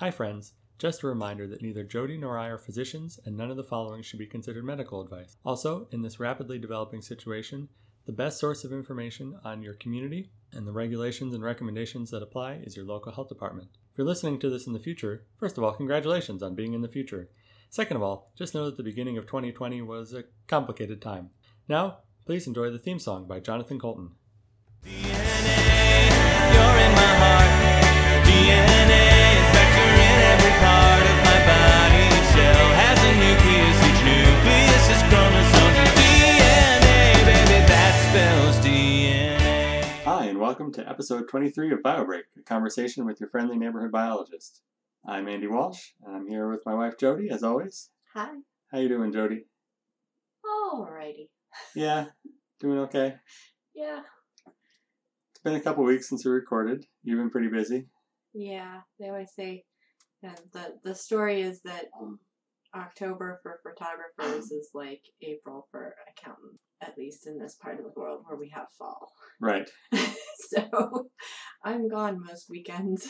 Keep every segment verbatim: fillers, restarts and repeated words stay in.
Hi friends, just a reminder that neither Jody nor I are physicians and none of the following should be considered medical advice. Also, in this rapidly developing situation, the best source of information on your community and the regulations and recommendations that apply is your local health department. If you're listening to this in the future, first of all, congratulations on being in the future. Second of all, just know that the beginning of twenty twenty was a complicated time. Now, please enjoy the theme song by Jonathan Colton. D N A, you're in my heart. D N A, in fact, you're in every part of my body. Each cell has a nucleus, each nucleus is chromosomes. D N A, baby, that spells D N A. Hi, and welcome to episode twenty-three of BioBreak, a conversation with your friendly neighborhood biologist. I'm Andy Walsh, and I'm here with my wife Jody, as always. Hi. How you doing, Jody? Alrighty. Yeah, doing okay. Yeah. It's been a couple weeks since we recorded. You've been pretty busy. Yeah. They always say that the the story is that October for photographers is like April for accountants, at least in this part of the world where we have fall. Right. So I'm gone most weekends.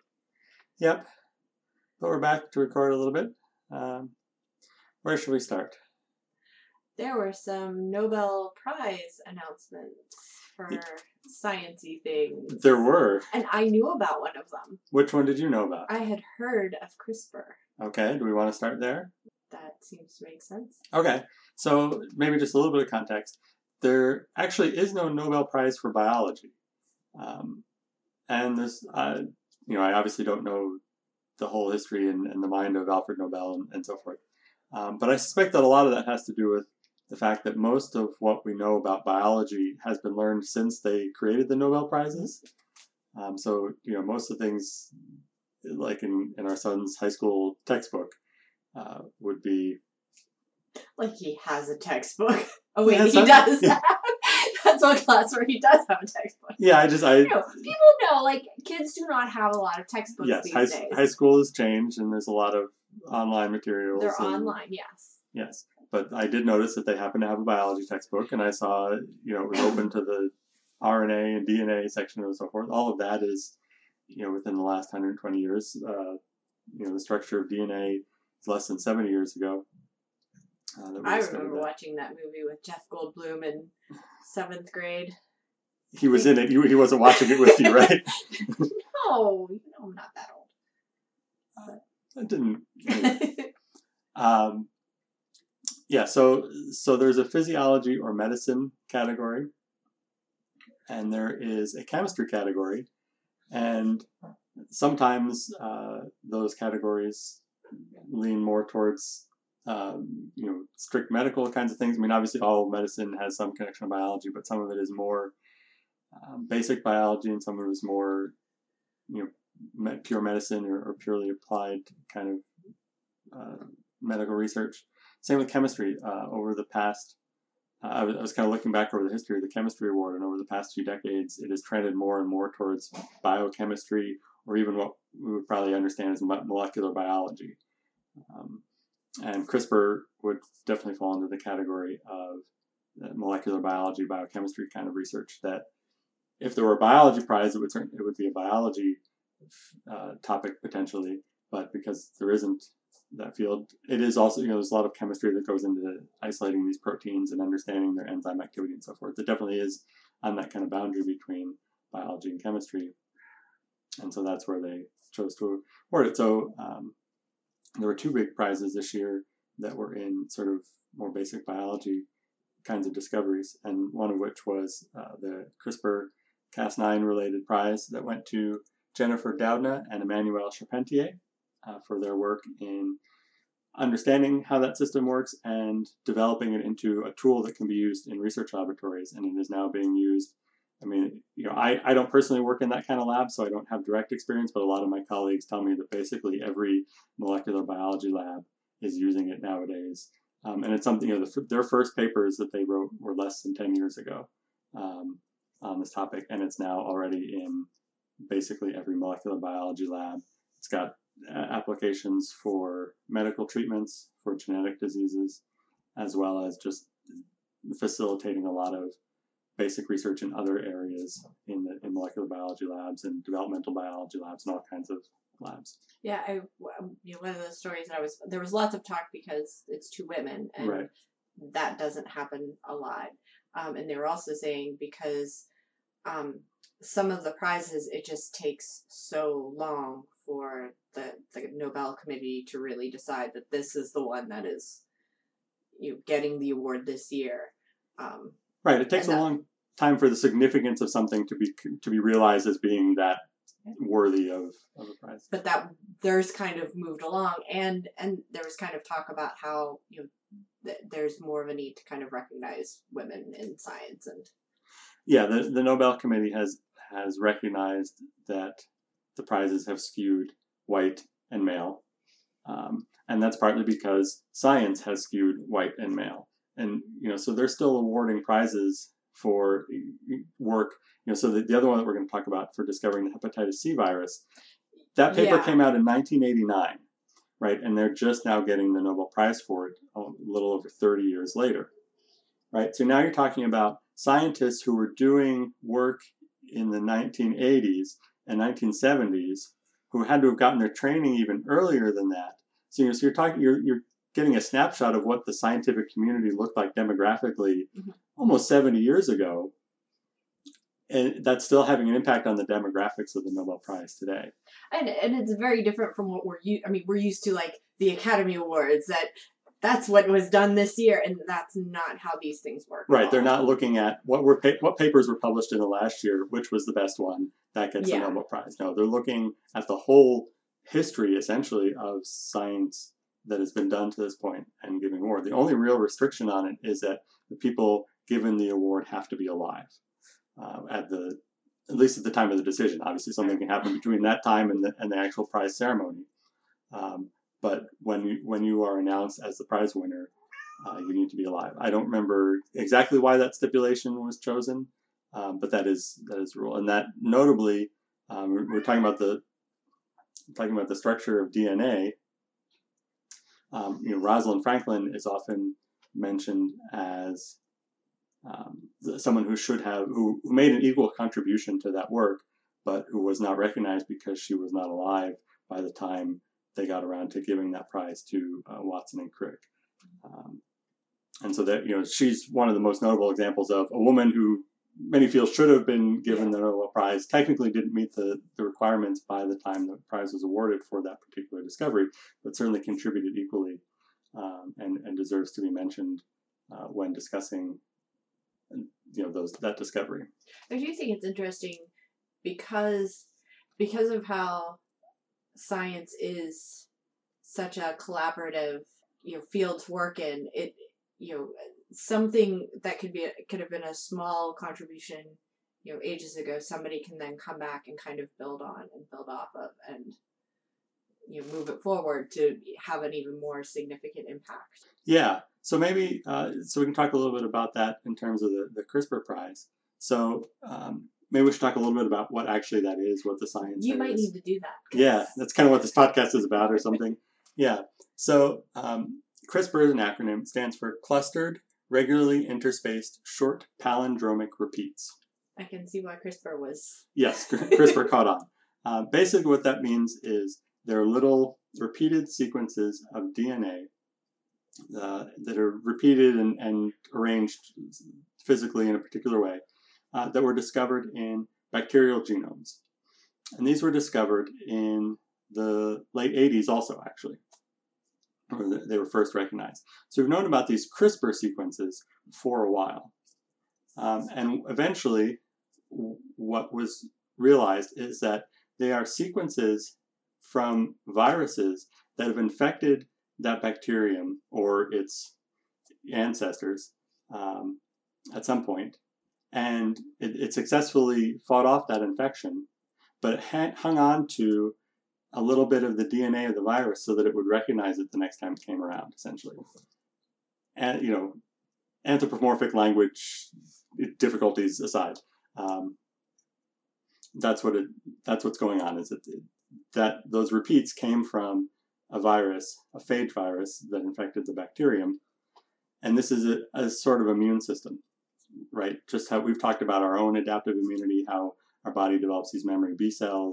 Yep. But we're back to record a little bit. Um, where should we start? There were some Nobel Prize announcements for science-y things. There were. And I knew about one of them. Which one did you know about? I had heard of CRISPR. Okay, do we want to start there? That seems to make sense. Okay, so maybe just a little bit of context. There actually is no Nobel Prize for biology. Um, and this, uh, you know, I obviously don't know the whole history and, and the mind of Alfred Nobel and, and so forth. Um, but I suspect that a lot of that has to do with the fact that most of what we know about biology has been learned since they created the Nobel Prizes. Um, so, you know, most of the things, like in, in our son's high school textbook, uh, would be... Like he has a textbook. Oh wait, Yeah, he some- does yeah. have. That's one class where he does have a textbook. Yeah, I just... I You know, people know, like, kids do not have a lot of textbooks Yes, these high, days. high school has changed and there's a lot of online materials. They're and- online, yes. Yes, but I did notice that they happen to have a biology textbook, and I saw, you know, it was open to the R N A and D N A section and so forth. All of that is, you know, within the last one hundred twenty years. Uh, you know, the structure of D N A is less than seventy years ago. Uh, that we I discovered remember that. watching that movie with Jeff Goldblum in seventh grade. He was in it. He, he wasn't watching it with you, right? No, you know I'm not that old. I didn't. Anyway. Um, yeah, so so there's a physiology or medicine category, and there is a chemistry category, and sometimes uh, those categories lean more towards um, you know strict medical kinds of things. I mean, obviously, all medicine has some connection to biology, but some of it is more um, basic biology, and some of it is more you know me- pure medicine or, or purely applied kind of uh, medical research. Same with chemistry. Uh, over the past, uh, I was, I was kind of looking back over the history of the chemistry award, and over the past few decades, it has trended more and more towards biochemistry, or even what we would probably understand as mo- molecular biology. Um, and CRISPR would definitely fall into the category of uh, molecular biology, biochemistry kind of research. That if there were a biology prize, it would certain, it would be a biology uh, topic potentially, but because there isn't that field, it is also, you know, there's a lot of chemistry that goes into isolating these proteins and understanding their enzyme activity and so forth. It definitely is on that kind of boundary between biology and chemistry. And so that's where they chose to award it. So um, there were two big prizes this year that were in sort of more basic biology kinds of discoveries, and one of which was uh, the CRISPR Cas nine related prize that went to Jennifer Doudna and Emmanuel Charpentier. Uh, for their work in understanding how that system works and developing it into a tool that can be used in research laboratories. And it is now being used. I mean, you know, I, I don't personally work in that kind of lab, so I don't have direct experience, but a lot of my colleagues tell me that basically every molecular biology lab is using it nowadays. Um, and it's something, you know, the, their first papers that they wrote were less than ten years ago um, on this topic, and it's now already in basically every molecular biology lab. It's got applications for medical treatments for genetic diseases, as well as just facilitating a lot of basic research in other areas in the in molecular biology labs and developmental biology labs and all kinds of labs. Yeah, I, you know, one of the stories that I was, there was lots of talk because it's two women, and Right. that doesn't happen a lot. Um, and they were also saying because um, some of the prizes, it just takes so long for the, the Nobel Committee to really decide that this is the one that is, you know, getting the award this year. Um, Right. It takes a that, long time for the significance of something to be to be realized as being that worthy of, of a prize. But that there's kind of moved along, and and there was kind of talk about how, you know, th- there's more of a need to kind of recognize women in science. And yeah, the the Nobel Committee has has recognized that the prizes have skewed white and male, um, and that's partly because science has skewed white and male, and you know, so they're still awarding prizes for work. You know, so the, the other one that we're going to talk about for discovering the hepatitis C virus, that paper Yeah. came out in nineteen eighty-nine, right? And they're just now getting the Nobel Prize for it a little over thirty years later, right? So now you're talking about scientists who were doing work in the nineteen eighties and nineteen seventies who had to have gotten their training even earlier than that. So, you know, so you're talking, you're, you're getting a snapshot of what the scientific community looked like demographically Mhm. almost seventy years ago. And that's still having an impact on the demographics of the Nobel Prize today. and and it's very different from what we're used. I mean, we're used to like the Academy Awards. That that's what was done this year, and that's not how these things work. at Right, they're all. not looking at what were pa- what papers were published in the last year, which was the best one that gets Yeah. the Nobel Prize. No, they're looking at the whole history, essentially, of science that has been done to this point and giving award. The only real restriction on it is that the people given the award have to be alive uh, at the at least at the time of the decision. Obviously, something can happen between that time and the, and the actual prize ceremony. Um, but when you when you are announced as the prize winner, uh, you need to be alive. I don't remember exactly why that stipulation was chosen, um, but that is that is the rule. And that notably, um, we're, we're talking about the talking about the structure of D N A. Um, you know, Rosalind Franklin is often mentioned as um, someone who should have who, who made an equal contribution to that work, but who was not recognized because she was not alive by the time they got around to giving that prize to uh, Watson and Crick. Um, and so that, you know, she's one of the most notable examples of a woman who many feel should have been given the Nobel Prize, technically didn't meet the, the requirements by the time the prize was awarded for that particular discovery, but certainly contributed equally um, and, and deserves to be mentioned uh, when discussing, you know, those that discovery. I do think it's interesting because because of how science is such a collaborative, you know, field to work in. It, you know, something that could be a, could have been a small contribution, you know, ages ago. Somebody can then come back and kind of build on and build off of, and you know, move it forward to have an even more significant impact. Yeah. So maybe, uh, so we can talk a little bit about that in terms of the, the CRISPR prize. So um, maybe we should talk a little bit about what actually that is, what the science You is. might need to do that. Yeah, that's kind of what this podcast is about or something. Yeah. So um, CRISPR is an acronym. It stands for Clustered Regularly Interspaced Short Palindromic Repeats. I can see why CRISPR was. Yes, CRISPR caught on. Uh, basically what that means is there are little repeated sequences of D N A Uh, that are repeated and, and arranged physically in a particular way uh, that were discovered in bacterial genomes. And these were discovered in the late eighties also, actually. Or they were first recognized. So we've known about these CRISPR sequences for a while. Um, and eventually, w- what was realized is that they are sequences from viruses that have infected that bacterium or its ancestors um, at some point, and it, it successfully fought off that infection, but it ha- hung on to a little bit of the D N A of the virus so that it would recognize it the next time it came around, essentially. And, you know, anthropomorphic language difficulties aside, um, that's what it, that's what's going on, is that, that those repeats came from a virus, a phage virus that infected the bacterium. And this is a, a sort of immune system, right? Just how we've talked about our own adaptive immunity, how our body develops these memory B cells,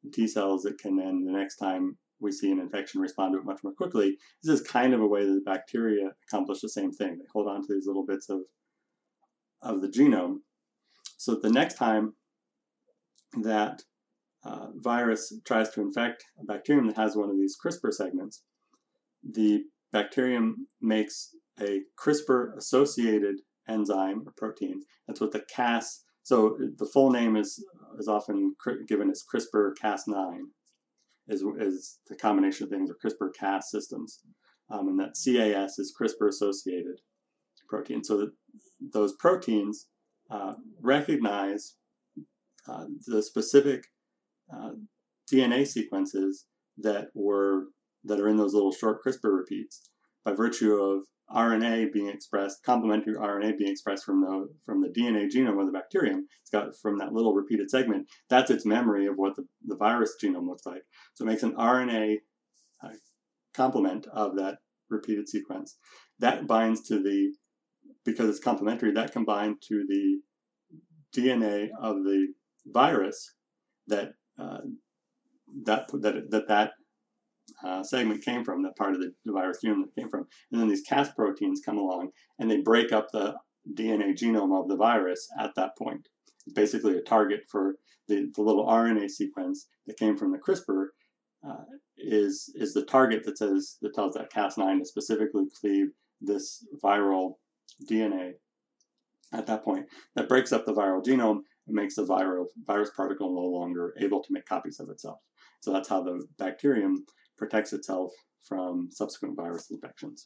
T cells that can then, the next time we see an infection, respond to it much more quickly. This is kind of a way that the bacteria accomplish the same thing. They hold on to these little bits of, of the genome. So that the next time that uh, virus tries to infect a bacterium that has one of these CRISPR segments, the bacterium makes a CRISPR-associated enzyme or protein. That's what the Cas, so the full name is, is often given as CRISPR Cas nine, is, is the combination of things, or CRISPR Cas systems. Um, and that C A S is CRISPR-associated protein. So that those proteins uh, recognize uh, the specific uh, D N A sequences that were that are in those little short CRISPR repeats by virtue of R N A being expressed, complementary R N A being expressed from the from the D N A genome of the bacterium. It's got from that little repeated segment. That's its memory of what the, the virus genome looks like. So it makes an R N A uh, complement of that repeated sequence. That binds to the, because it's complementary, that can bind to the D N A of the virus that uh, that that that that Uh, segment came from, that part of the, the virus genome that came from. And then these Cas proteins come along and they break up the D N A genome of the virus at that point. It's basically a target for the, the little R N A sequence that came from the CRISPR uh, is, is the target that says, that tells that Cas nine to specifically cleave this viral D N A at that point. That breaks up the viral genome and makes the viral virus particle no longer able to make copies of itself. So that's how the bacterium protects itself from subsequent virus infections.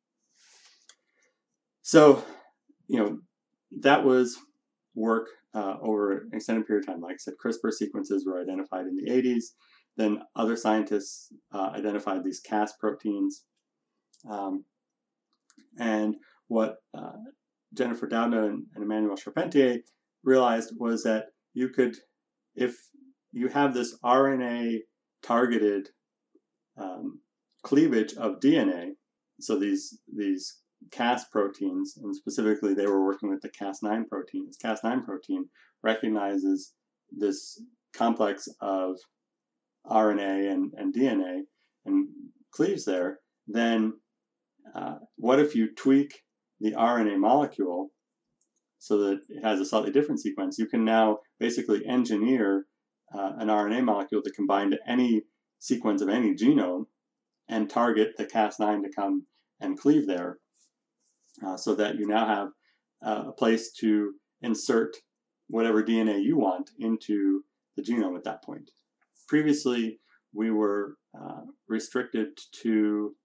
So, you know, that was work uh, over an extended period of time. Like I said, CRISPR sequences were identified in the eighties. Then other scientists uh, identified these Cas proteins. Um, and what uh, Jennifer Doudna and, and Emmanuel Charpentier realized was that you could, if you have this R N A targeted Um, cleavage of D N A, so these these Cas proteins, and specifically they were working with the Cas nine protein. This Cas nine protein recognizes this complex of R N A and, and D N A and cleaves there. Then uh, what if you tweak the R N A molecule so that it has a slightly different sequence? You can now basically engineer uh, an R N A molecule to combine to any sequence of any genome and target the Cas nine to come and cleave there, uh, so that you now have uh, a place to insert whatever D N A you want into the genome at that point. Previously, we were uh, restricted to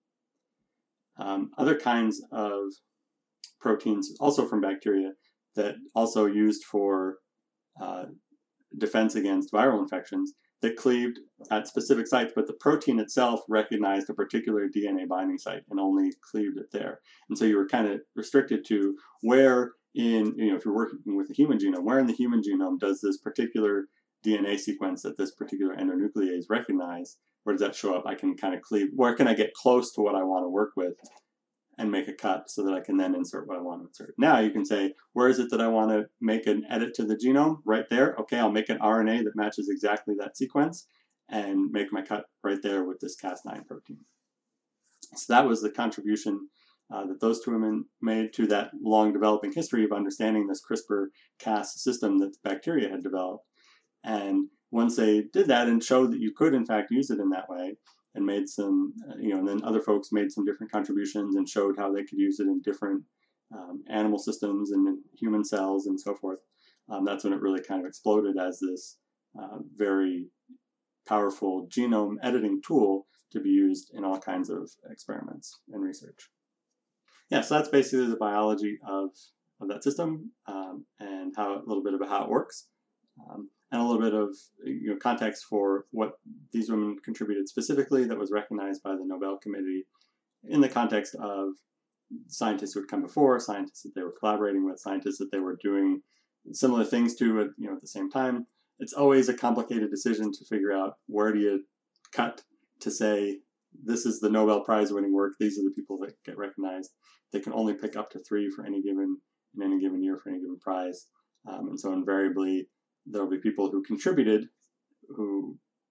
um, other kinds of proteins, also from bacteria, that also used for uh, defense against viral infections, that cleaved at specific sites, but the protein itself recognized a particular D N A binding site and only cleaved it there. And so you were kind of restricted to where in, you know, if you're working with the human genome, where in the human genome does this particular D N A sequence that this particular endonuclease recognize, where does that show up? I can kind of cleave, where can I get close to what I want to work with and make a cut so that I can then insert what I want to insert. Now you can say, where is it that I want to make an edit to the genome? Right there. Okay, I'll make an R N A that matches exactly that sequence and make my cut right there with this Cas nine protein. So that was the contribution uh, that those two women made to that long developing history of understanding this CRISPR-Cas system that the bacteria had developed. And once they did that and showed that you could in fact use it in that way, and made some, you know, and then other folks made some different contributions and showed how they could use it in different um, animal systems and in human cells and so forth. Um, that's when it really kind of exploded as this uh, very powerful genome editing tool to be used in all kinds of experiments and research. Yeah, so that's basically the biology of, of that system um, and how a little bit about how it works. Um, and a little bit of, you know, context for what these women contributed specifically that was recognized by the Nobel Committee in the context of scientists who had come before, scientists that they were collaborating with, scientists that they were doing similar things to at, you know, at the same time. It's always a complicated decision to figure out where do you cut to say, this is the Nobel Prize winning work, these are the people that get recognized. They can only pick up to three for any given, in any given year for any given prize. Um, and so invariably, there will be people who contributed who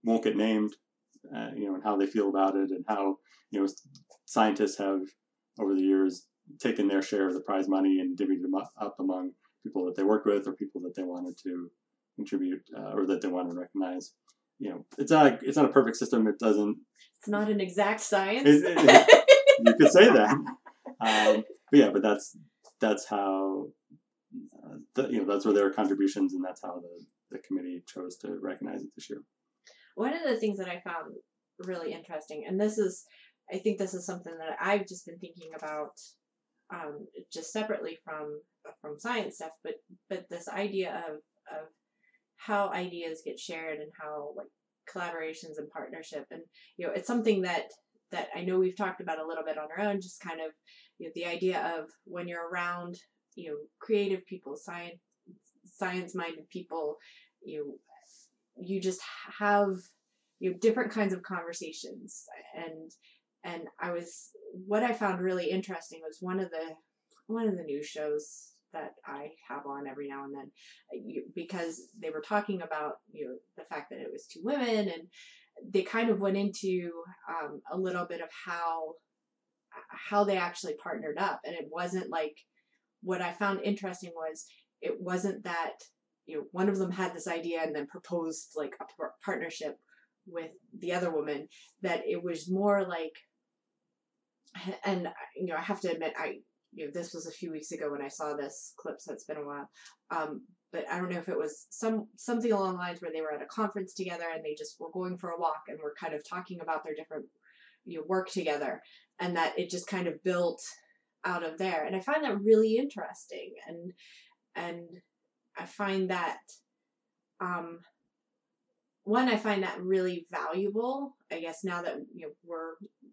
won't get named, uh, you know, and how they feel about it, and how, you know, scientists have over the years taken their share of the prize money and divvied them up, up among people that they worked with or people that they wanted to contribute uh, or that they wanted to recognize. You know, it's not a, it's not a perfect system. It doesn't. It's not an exact science. It, it, it, you could say that. Um, but yeah, but that's that's how uh, the, you know that's where their contributions, and that's how the, the committee chose to recognize it this year. One of the things that I found really interesting, and this is, I think this is something that I've just been thinking about, um, just separately from from science stuff, but but this idea of of how ideas get shared and how like collaborations and partnership, and you know, it's something that that I know we've talked about a little bit on our own, just kind of, you know, the idea of when you're around, you know, creative people, science science minded people, you know, you just have, you know, different kinds of conversations. And and I was, what I found really interesting was one of the one of the news shows that I have on every now and then, because they were talking about, you know, the fact that it was two women, and they kind of went into um, a little bit of how how they actually partnered up. And it wasn't like, what I found interesting was, it wasn't that, you know, one of them had this idea and then proposed like a par- partnership with the other woman, that it was more like, and you know, I have to admit, I, you know, this was a few weeks ago when I saw this clip, so it's been a while. Um, but I don't know if it was some something along the lines where they were at a conference together and they just were going for a walk and were kind of talking about their different, you know, work together, and that it just kind of built out of there. And I find that really interesting, and and I find that um, one, I find that really valuable. I guess now that, you know, we're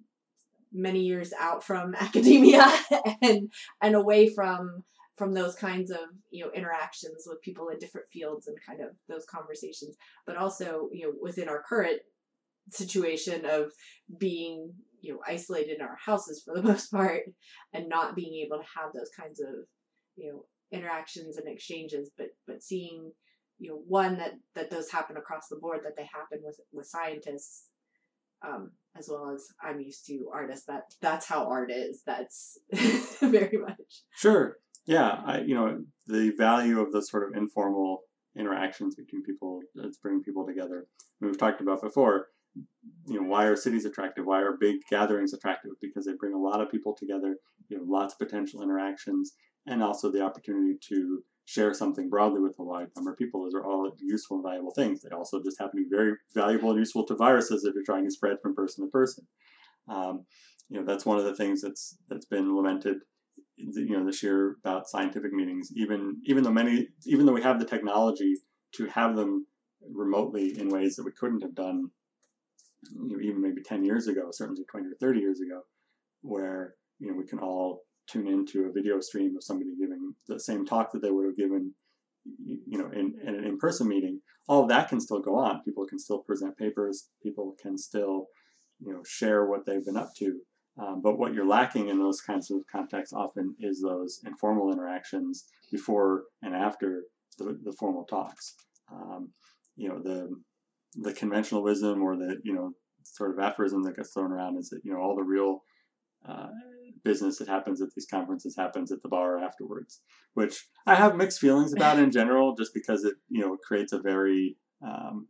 many years out from academia and and away from from those kinds of, you know, interactions with people in different fields and kind of those conversations, but also, you know, within our current situation of being, you know, isolated in our houses for the most part and not being able to have those kinds of, you know, interactions and exchanges, but but seeing, you know, one, that that those happen across the board, that they happen with with scientists, um, as well as I'm used to artists. That that's how art is. That's very much. Sure. Yeah. I, you know, the value of the sort of informal interactions between people, that's bringing people together. We've talked about before, you know, why are cities attractive? Why are big gatherings attractive? Because they bring a lot of people together, you know, lots of potential interactions, and also the opportunity to share something broadly with a wide number of people. Those are all useful and valuable things. They also just happen to be very valuable and useful to viruses if you're trying to spread from person to person. Um, you know, that's one of the things that's that's been lamented, you know, this year about scientific meetings. Even even though many, even though we have the technology to have them remotely in ways that we couldn't have done, you know, even maybe ten years ago, certainly twenty or thirty years ago, where, you know, we can all tune into a video stream of somebody giving the same talk that they would have given, you know, in, in an in-person meeting. All of that can still go on. People can still present papers. People can still, you know, share what they've been up to. Um, but what you're lacking in those kinds of contexts often is those informal interactions before and after the, the formal talks. Um, you know, the the conventional wisdom, or the, you know, sort of aphorism that gets thrown around is that, you know, all the real uh, business that happens at these conferences happens at the bar afterwards, which I have mixed feelings about in general, just because it, you know, creates a very, um,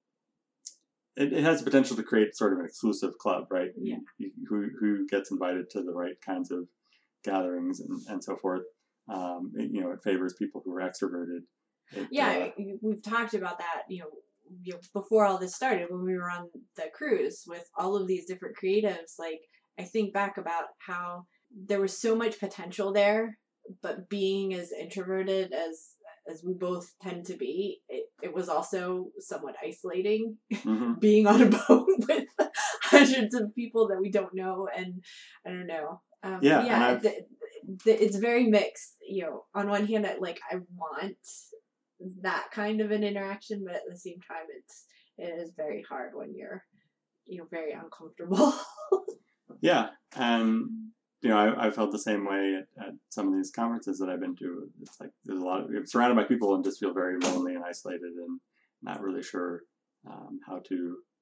it, it has the potential to create sort of an exclusive club, right? Yeah. Who, who gets invited to the right kinds of gatherings and, and so forth. Um, it, you know, it favors people who are extroverted. It, Yeah, uh, we've talked about that, you know, you know, before all this started, when we were on the cruise with all of these different creatives. Like, I think back about how there was so much potential there, but being as introverted as as we both tend to be, it, it was also somewhat isolating. mm-hmm. Being on a boat with hundreds of people that we don't know, and I don't know. Um, Yeah, yeah, and the, the, it's very mixed. You know, on one hand, I, like I want that kind of an interaction, but at the same time, it's it is very hard when you're, you know, very uncomfortable. Yeah, and you know, I, I felt the same way at, at some of these conferences that I've been to. It's like there's a lot of, you're surrounded by people and just feel very lonely and isolated and not really sure um, how to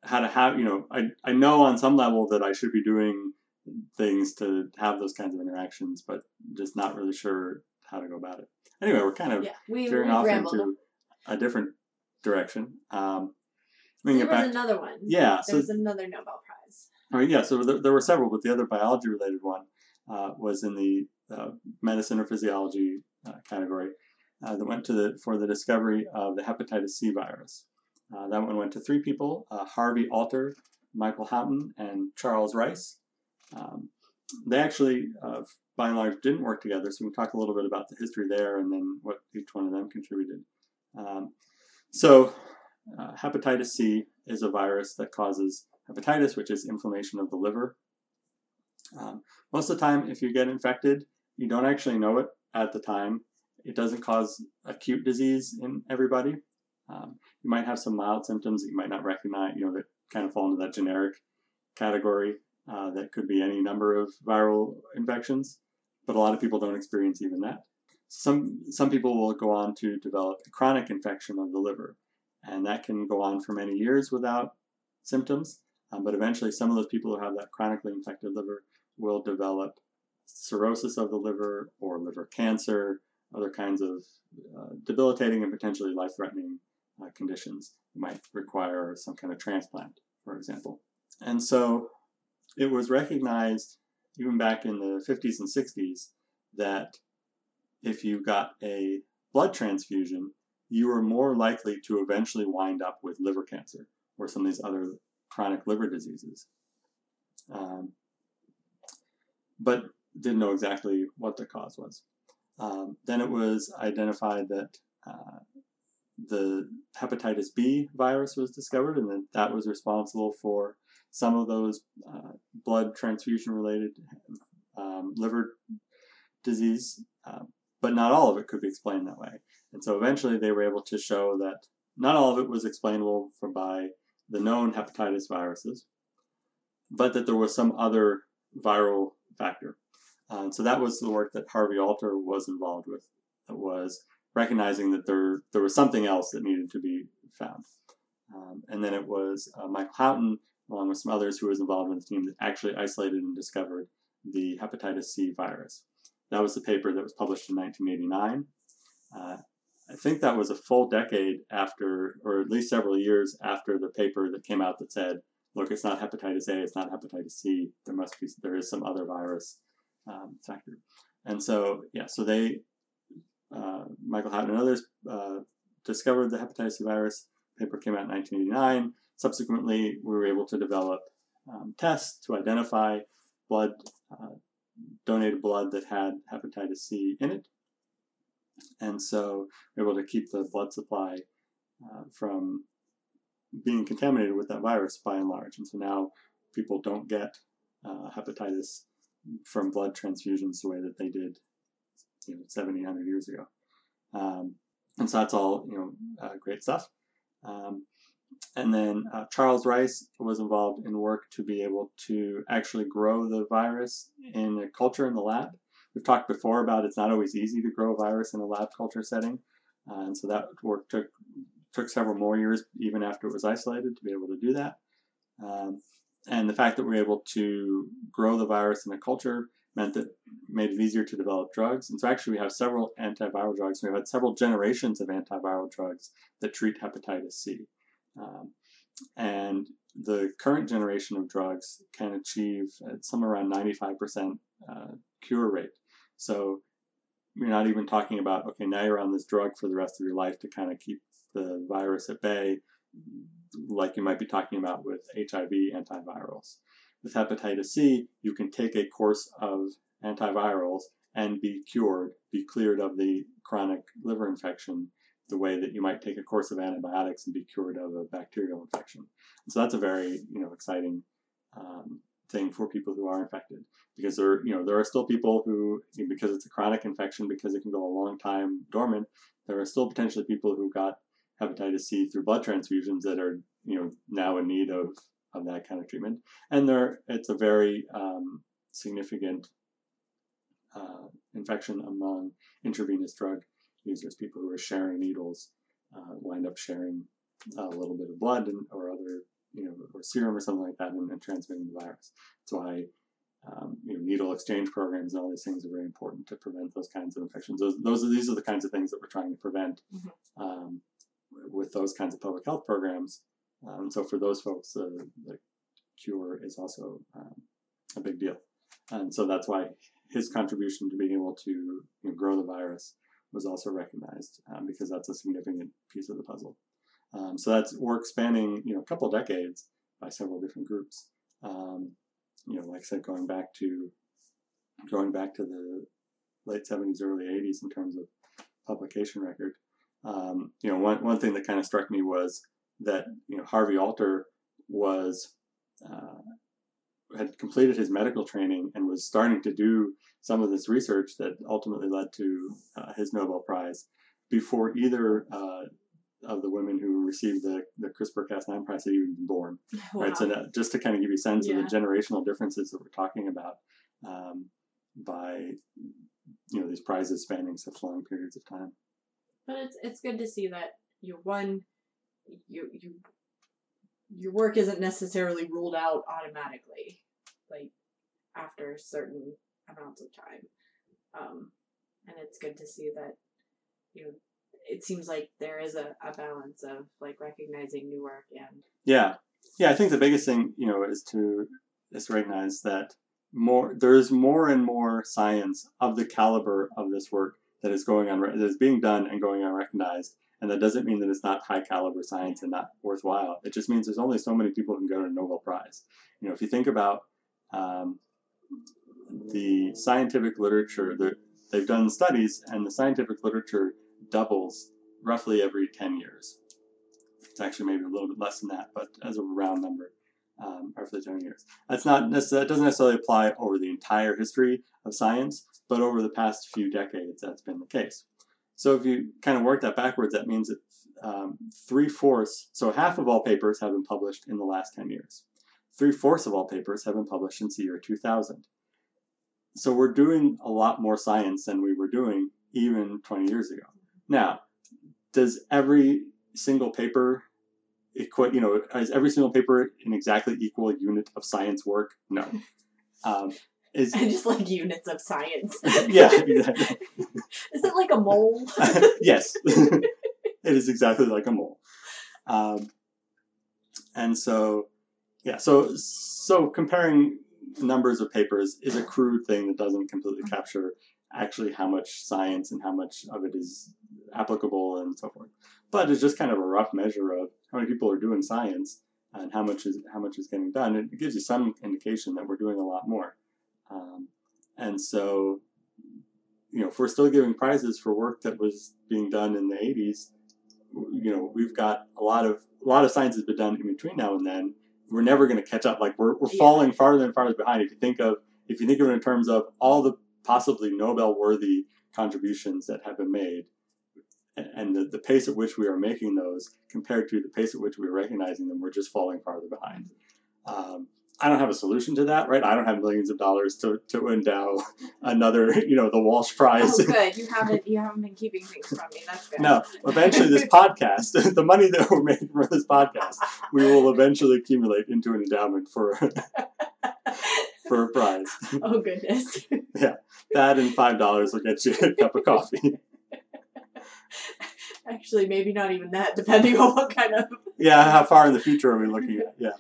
how to have, you know, I, I know on some level that I should be doing things to have those kinds of interactions, but just not really sure how to go about it. Anyway, we're kind of Yeah, we, veering we off rambled. into a different direction. Um, we So can there get was back. another one. Yeah, There so was another Nobel Prize. oh, yeah, so there, there were several, but the other biology-related one uh, was in the uh, medicine or physiology uh, category uh, that went to the for the discovery of the hepatitis C virus. Uh, that one went to three people: uh, Harvey Alter, Michael Houghton, and Charles Rice. Um, they actually, uh, by and large, didn't work together, so we can talk a little bit about the history there and then what each one of them contributed. Um, so, uh, hepatitis C is a virus that causes hepatitis, which is inflammation of the liver. Um, most of the time, if you get infected, you don't actually know it at the time. It doesn't cause acute disease in everybody. Um, you might have some mild symptoms that you might not recognize, you know, that kind of fall into that generic category. Uh, that could be any number of viral infections, but a lot of people don't experience even that. Some some people will go on to develop a chronic infection of the liver, and that can go on for many years without symptoms. Um, but eventually, some of those people who have that chronically infected liver will develop cirrhosis of the liver or liver cancer, other kinds of uh, debilitating and potentially life-threatening uh, conditions that might require some kind of transplant, for example. And so it was recognized even back in the fifties and sixties that if you got a blood transfusion, you were more likely to eventually wind up with liver cancer or some of these other chronic liver diseases. Um, but didn't know exactly what the cause was. Um, then it was identified that uh, the hepatitis B virus was discovered, and that that was responsible for some of those uh, blood transfusion-related um, liver disease, uh, but not all of it could be explained that way. And so eventually they were able to show that not all of it was explainable for by the known hepatitis viruses, but that there was some other viral factor. Uh, and so that was the work that Harvey Alter was involved with. It was recognizing that there there was something else that needed to be found. Um, and then it was uh, Michael Houghton, along with some others who was involved in the team, that actually isolated and discovered the hepatitis C virus. That was the paper that was published in nineteen eighty-nine. Uh, I think that was a full decade after, or at least several years after the paper that came out that said, look, it's not hepatitis A, it's not hepatitis C, there must be, there is some other virus um, factor. And so, yeah, so they, uh, Michael Houghton and others uh, discovered the hepatitis C virus. The paper came out in nineteen eighty-nine. Subsequently, we were able to develop um, tests to identify blood, uh, donated blood that had hepatitis C in it. And so we were able to keep the blood supply uh, from being contaminated with that virus by and large. And so now people don't get uh, hepatitis from blood transfusions the way that they did, you know, seventy, one hundred years ago. Um, and so that's all, you know, uh, great stuff. Um, and then uh, Charles Rice was involved in work to be able to actually grow the virus in a culture in the lab. We've talked before about it's not always easy to grow a virus in a lab culture setting. Uh, and so that work took took several more years, even after it was isolated, to be able to do that. Um, and the fact that we were able to grow the virus in a culture meant that made it easier to develop drugs. And so actually we have several antiviral drugs. We've had several generations of antiviral drugs that treat hepatitis C. Um, and the current generation of drugs can achieve uh, somewhere around ninety-five percent uh, cure rate. So you're not even talking about, okay, now you're on this drug for the rest of your life to kind of keep the virus at bay, like you might be talking about with H I V antivirals. With hepatitis C, you can take a course of antivirals and be cured, be cleared of the chronic liver infection the way that you might take a course of antibiotics and be cured of a bacterial infection. So that's a very, you know, exciting um, thing for people who are infected, because there, you know, there are still people who, because it's a chronic infection, because it can go a long time dormant, there are still potentially people who got hepatitis C through blood transfusions that are, you know, now in need of, of that kind of treatment. And there, it's a very um, significant uh, infection among intravenous drug users. People who are sharing needles uh, wind up sharing a little bit of blood and, or other you know, or serum or something like that, and, and transmitting the virus. That's why um, you know, needle exchange programs and all these things are very important to prevent those kinds of infections. Those, those are, these are the kinds of things that we're trying to prevent mm-hmm. um, with those kinds of public health programs. Um, so for those folks, uh, the cure is also um, a big deal. And so that's why his contribution to being able to you know, grow the virus was also recognized, um, because that's a significant piece of the puzzle. Um, so that's work spanning you know a couple of decades by several different groups. Um, you know, like I said, going back to going back to the late seventies, early eighties in terms of publication record. Um, you know, one one thing that kind of struck me was that you know Harvey Alter was uh, had completed his medical training and was starting to do some of this research that ultimately led to uh, his Nobel Prize before either uh, of the women who received the, the CRISPR Cas nine prize had even been born. Wow. Right, so now, just to kind of give you a sense yeah. of the generational differences that we're talking about um, by you know these prizes spanning such long periods of time. But it's it's good to see that you one you you your work isn't necessarily ruled out automatically, like after certain amounts of time, um, and it's good to see that you know it seems like there is a, a balance of like recognizing new work and yeah yeah I think the biggest thing you know is to is to recognize that more there is more and more science of the caliber of this work that is going on that is being done and going unrecognized. And that doesn't mean that it's not high caliber science and not worthwhile. It just means there's only so many people who can go to a Nobel Prize. You know, if you think about um, the scientific literature, that they've done studies, and the scientific literature doubles roughly every ten years. It's actually maybe a little bit less than that, but as a round number, um, roughly ten years. That's not necessarily, that doesn't necessarily apply over the entire history of science, but over the past few decades, that's been the case. So if you kind of work that backwards, that means that um, three-fourths, so half of all papers have been published in the last ten years. Three-fourths of all papers have been published since the year two thousand. So we're doing a lot more science than we were doing even twenty years ago. Now, does every single paper equate, you know, is every single paper an exactly equal unit of science work? No. Um, Is, I just like units of science. Yeah, exactly. Is it like a mole? Yes, it is exactly like a mole. Um, and so, yeah, so so comparing numbers of papers is a crude thing that doesn't completely capture actually how much science and how much of it is applicable and so forth. But it's just kind of a rough measure of how many people are doing science and how much is how much is getting done. It gives you some indication that we're doing a lot more. Um, and so, you know, if we're still giving prizes for work that was being done in the eighties, you know, we've got a lot of a lot of science has been done in between now and then. We're never going to catch up. Like we're we're yeah. falling farther and farther behind. If you think of if you think of it in terms of all the possibly Nobel-worthy contributions that have been made, and, and the, the pace at which we are making those compared to the pace at which we're recognizing them, we're just falling farther behind. Um, I don't have a solution to that, right? I don't have millions of dollars to, to endow another, you know, the Walsh Prize. Oh, good. You haven't you haven't been keeping things from me. That's good. No. Eventually, this podcast, the money that we're making from this podcast, we will eventually accumulate into an endowment for for a prize. Oh goodness. Yeah, that and five dollars will get you a cup of coffee. Actually, maybe not even that, depending on what kind of. Yeah, how far in the future are we looking at? Yeah.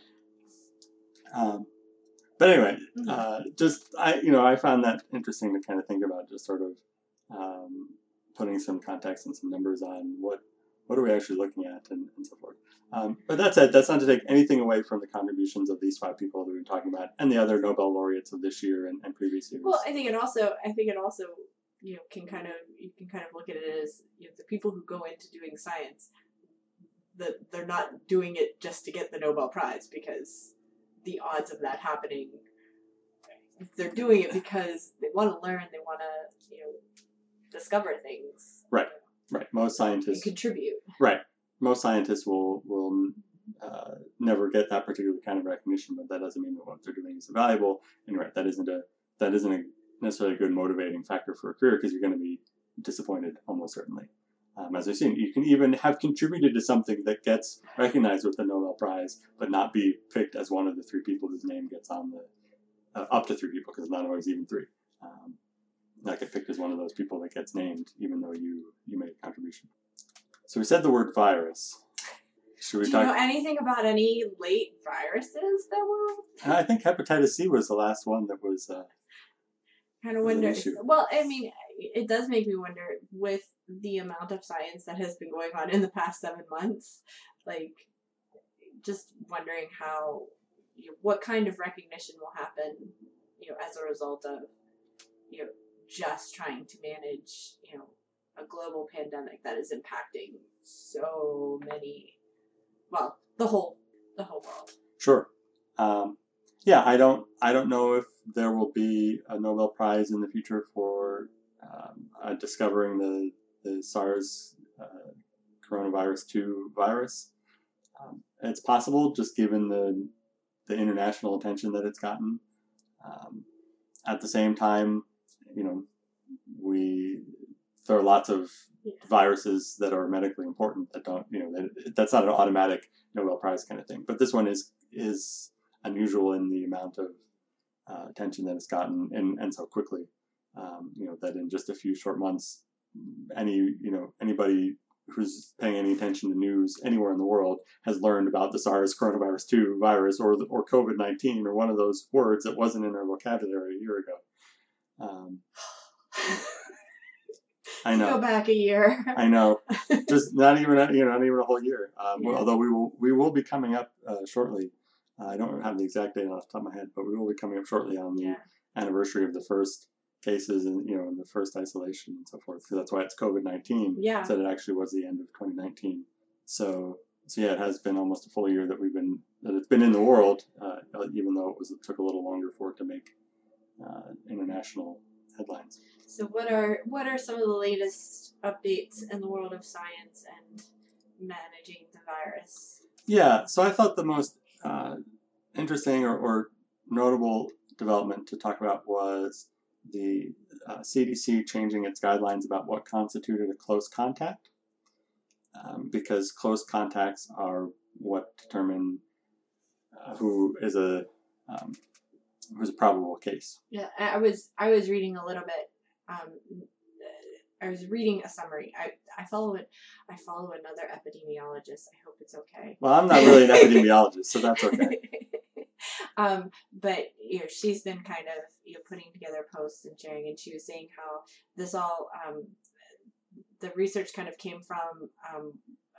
Um, but anyway, uh, just I, you know, I found that interesting to kind of think about, just sort of um, putting some context and some numbers on what what are we actually looking at and, and so forth. Um, but that said, that's not to take anything away from the contributions of these five people that we've been talking about and the other Nobel laureates of this year and, and previous years. Well, I think it also, I think it also, you know, can kind of you can kind of look at it as, you know, the people who go into doing science, that they're not doing it just to get the Nobel Prize, because the odds of that happening, they're doing it because they want to learn, they want to, you know, discover things. Right, right. Most scientists and contribute. Right. Most scientists will will uh, never get that particular kind of recognition, but that doesn't mean that what they're doing is valuable. And right, that isn't a that isn't a necessarily a good motivating factor for a career, because you're going to be disappointed almost certainly. Um, as we've seen, you can even have contributed to something that gets recognized with the Nobel Prize, but not be picked as one of the three people whose name gets on the, uh, up to three people, because it's not always even three. Um, not get picked as one of those people that gets named, even though you, you made a contribution. So we said the word virus. Should we Do talk? you know anything about any late viruses that were? I think hepatitis C was the last one that was. Uh, Kind of was an wonder. issue. Well, I mean, it does make me wonder with the amount of science that has been going on in the past seven months. Like, just wondering how, you know, what kind of recognition will happen, you know, as a result of, you know, just trying to manage, you know, a global pandemic that is impacting so many. Well, the whole, the whole world. Sure. Um, yeah, I don't. I don't know if there will be a Nobel Prize in the future for um, uh, discovering the the SARS uh, coronavirus two virus. Um, it's possible, just given the the international attention that it's gotten. Um, at the same time, you know, we there are lots of Yeah. viruses that are medically important that don't, you know, that, that's not an automatic Nobel Prize kind of thing. But this one is is unusual in the amount of uh, attention that it's gotten, and, and so quickly. Um, you know, that in just a few short months, any you know anybody who's paying any attention to news anywhere in the world has learned about the SARS coronavirus two virus or the, or COVID nineteen or one of those words that wasn't in our vocabulary a year ago. Um, I know. Go back a year. I know. Just not even a, you know not even a whole year. Um, Yeah. Although we will we will be coming up uh, shortly. Uh, I don't have the exact date off the top of my head, but we will be coming up shortly on the Yeah. anniversary of the first cases and you know and the first isolation and so forth. Because that's why it's COVID nineteen. Yeah. So it actually was the end of twenty nineteen. So so yeah, it has been almost a full year that we've been that it's been in the world, uh, even though it was it took a little longer for it to make uh, international headlines. So what are what are some of the latest updates in the world of science and managing the virus? Yeah, so I thought the most uh, interesting or, or notable development to talk about was the uh, C D C changing its guidelines about what constituted a close contact, um, because close contacts are what determine uh, who is a um, who's a probable case. Yeah, I I was I was reading a little bit. Um, I was reading a summary. I I follow it. I follow another epidemiologist. I hope it's okay. Well, I'm not really an epidemiologist, so that's okay. um, but you know, she's been kind of you know putting together posts and sharing, and she was saying how this all um, the research kind of came from um,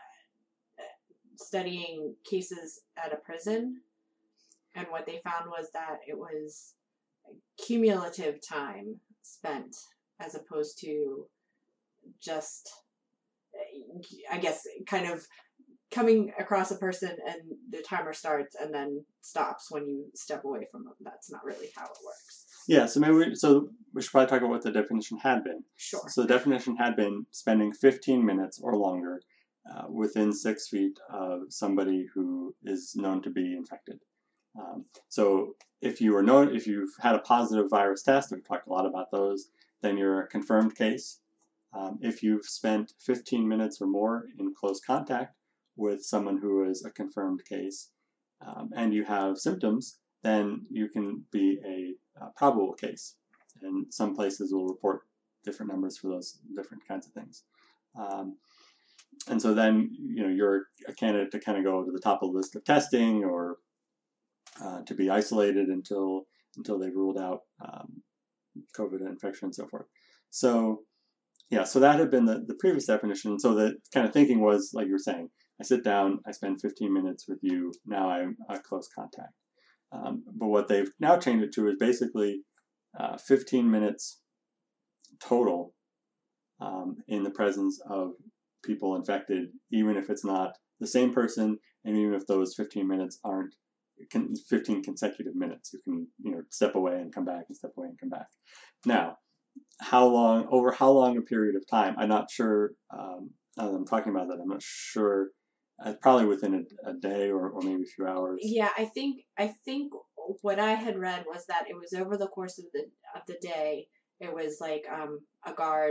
studying cases at a prison, and what they found was that it was cumulative time spent as opposed to just, I guess, kind of coming across a person and the timer starts and then stops when you step away from them. That's not really how it works. Yeah, so maybe we, so we should probably talk about what the definition had been. Sure. So the definition had been spending fifteen minutes or longer uh, within six feet of somebody who is known to be infected. Um, so if you were known, if you've had a positive virus test, we've talked a lot about those, then you're a confirmed case. Um, if you've spent fifteen minutes or more in close contact with someone who is a confirmed case, um, and you have symptoms, then you can be a, a probable case. And some places will report different numbers for those different kinds of things. Um, and so then, you know, you're a candidate to kind of go to the top of the list of testing or uh, to be isolated until until they've ruled out um, COVID infection and so forth. So, yeah, so that had been the, the previous definition. So the kind of thinking was, like you were saying, I sit down, I spend fifteen minutes with you, now I'm a close contact. Um, but what they've now changed it to is basically uh, fifteen minutes total um, in the presence of people infected, even if it's not the same person, and even if those fifteen minutes aren't con- fifteen consecutive minutes. You can, you know, step away and come back and step away and come back. Now, how long, over how long a period of time? I'm not sure, um, as I'm talking about that, I'm not sure, uh, probably within a, a day or, or maybe a few hours. Yeah, I think I think what I had read was that it was over the course of the of the day. It was like um, a guard